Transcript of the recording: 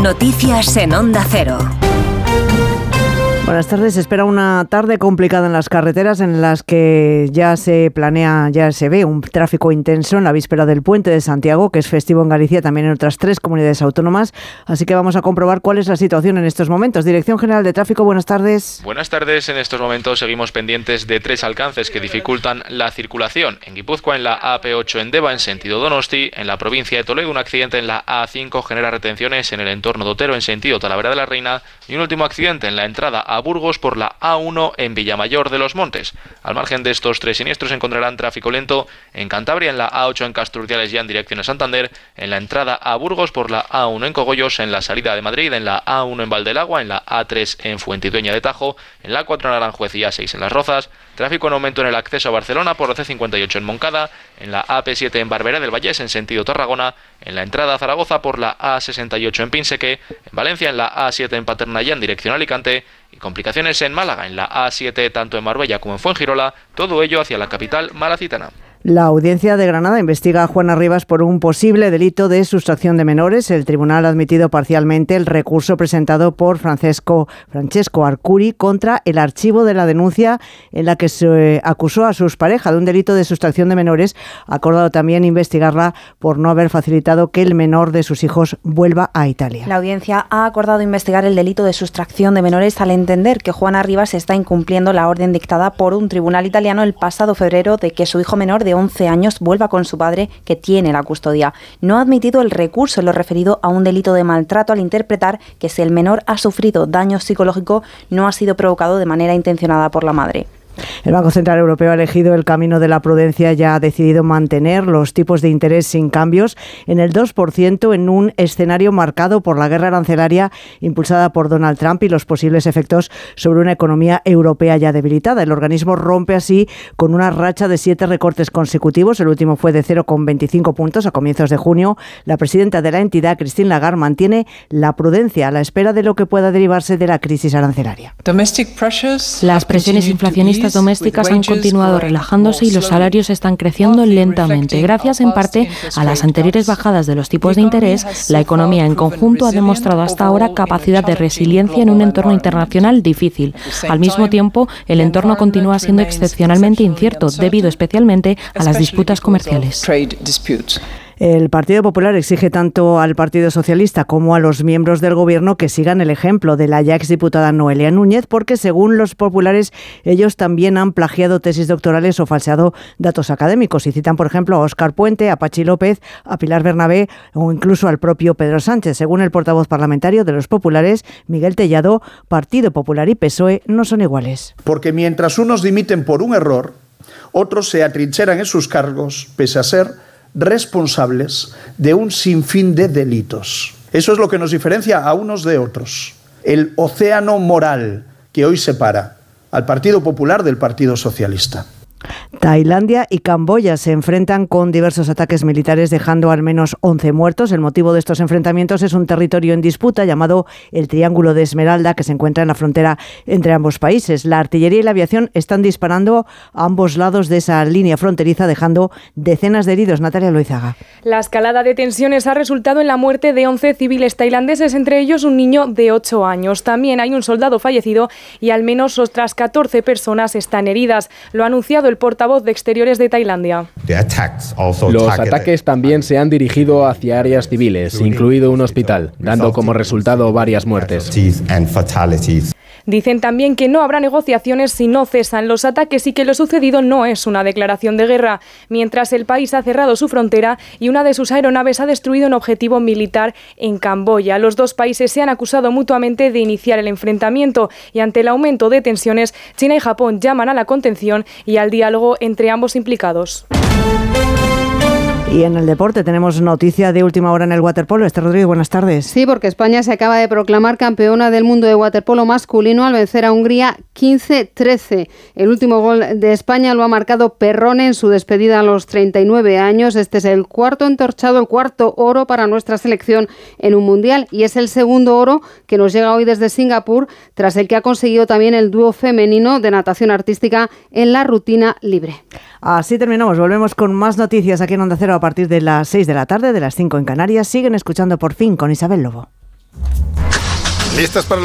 Noticias en Onda Cero. Buenas tardes. Se espera una tarde complicada en las carreteras en las que ya se ve un tráfico intenso en la víspera del Puente de Santiago, que es festivo en Galicia, también en otras 3 comunidades autónomas. Así que vamos a comprobar cuál es la situación en estos momentos. Dirección General de Tráfico, buenas tardes. Buenas tardes. En estos momentos seguimos pendientes de 3 alcances que dificultan la circulación. En Guipúzcoa, en la AP8 en Deva, en sentido Donosti. En la provincia de Toledo, un accidente en la A5 genera retenciones en el entorno de Otero, en sentido Talavera de la Reina. Y un último accidente en la entrada a Burgos por la A1 en Villamayor de los Montes. Al margen de estos 3 siniestros encontrarán tráfico lento en Cantabria, en la A8 en Casturdiales ya en dirección a Santander, en la entrada a Burgos por la A1 en Cogollos, en la salida de Madrid, en la A1 en Valdelagua, en la A3 en Fuentidueña de Tajo, en la A4 en Aranjuez y A6 en Las Rozas, tráfico en aumento en el acceso a Barcelona por la C58 en Moncada, en la AP7 en Barberá del Vallés en sentido Tarragona, en la entrada a Zaragoza por la A68 en Pinseque, en Valencia en la A7 en Paterna ya en dirección a Alicante, y complicaciones en Málaga en la A7 tanto en Marbella como en Fuengirola, todo ello hacia la capital malacitana. La Audiencia de Granada investiga a Juana Rivas por un posible delito de sustracción de menores. El tribunal ha admitido parcialmente el recurso presentado por Francesco Arcuri contra el archivo de la denuncia en la que se acusó a sus parejas de un delito de sustracción de menores. Ha acordado también investigarla por no haber facilitado que el menor de sus hijos vuelva a Italia. La Audiencia ha acordado investigar el delito de sustracción de menores al entender que Juana Rivas está incumpliendo la orden dictada por un tribunal italiano el pasado febrero de que su hijo menor de 11 años vuelva con su padre, que tiene la custodia. No ha admitido el recurso en lo referido a un delito de maltrato al interpretar que si el menor ha sufrido daño psicológico no ha sido provocado de manera intencionada por la madre. El Banco Central Europeo ha elegido el camino de la prudencia y ha decidido mantener los tipos de interés sin cambios en el 2% en un escenario marcado por la guerra arancelaria impulsada por Donald Trump y los posibles efectos sobre una economía europea ya debilitada. El organismo rompe así con una racha de 7 recortes consecutivos. El último fue de 0,25 puntos a comienzos de junio. La presidenta de la entidad, Christine Lagarde, mantiene la prudencia a la espera de lo que pueda derivarse de la crisis arancelaria. Las presiones inflacionistas domésticas han continuado relajándose y los salarios están creciendo lentamente. Gracias en parte a las anteriores bajadas de los tipos de interés, la economía en conjunto ha demostrado hasta ahora capacidad de resiliencia en un entorno internacional difícil. Al mismo tiempo, el entorno continúa siendo excepcionalmente incierto, debido especialmente a las disputas comerciales. El Partido Popular exige tanto al Partido Socialista como a los miembros del Gobierno que sigan el ejemplo de la ya exdiputada Noelia Núñez, porque según los populares, ellos también han plagiado tesis doctorales o falseado datos académicos. Y citan, por ejemplo, a Óscar Puente, a Pachi López, a Pilar Bernabé o incluso al propio Pedro Sánchez. Según el portavoz parlamentario de los populares, Miguel Tellado, Partido Popular y PSOE no son iguales. Porque mientras unos dimiten por un error, otros se atrincheran en sus cargos, pese a ser responsables de un sinfín de delitos. Eso es lo que nos diferencia a unos de otros. El océano moral que hoy separa al Partido Popular del Partido Socialista. Tailandia y Camboya se enfrentan con diversos ataques militares, dejando al menos 11 muertos. El motivo de estos enfrentamientos es un territorio en disputa llamado el Triángulo de Esmeralda, que se encuentra en la frontera entre ambos países. La artillería y la aviación están disparando a ambos lados de esa línea fronteriza, dejando decenas de heridos. Natalia Loizaga. La escalada de tensiones ha resultado en la muerte de 11 civiles tailandeses, entre ellos un niño de 8 años. También hay un soldado fallecido y al menos otras 14 personas están heridas. Lo ha anunciado el portavoz de Exteriores de Tailandia. Los ataques también se han dirigido hacia áreas civiles, incluido un hospital, dando como resultado varias muertes. Dicen también que no habrá negociaciones si no cesan los ataques y que lo sucedido no es una declaración de guerra, mientras el país ha cerrado su frontera y una de sus aeronaves ha destruido un objetivo militar en Camboya. Los dos países se han acusado mutuamente de iniciar el enfrentamiento y ante el aumento de tensiones, China y Japón llaman a la contención y al diálogo entre ambos implicados. Y en el deporte tenemos noticia de última hora en el waterpolo. Esther Rodríguez, buenas tardes. Sí, porque España se acaba de proclamar campeona del mundo de waterpolo masculino al vencer a Hungría 15-13. El último gol de España lo ha marcado Perrone en su despedida a los 39 años. Este es el cuarto entorchado, el cuarto oro para nuestra selección en un mundial y es el segundo oro que nos llega hoy desde Singapur, tras el que ha conseguido también el dúo femenino de natación artística en la rutina libre. Así terminamos. Volvemos con más noticias aquí en Onda Cero a partir de las 6 de la tarde, de las 5 en Canarias. Siguen escuchando Por Fin con Isabel Lobo. Listas para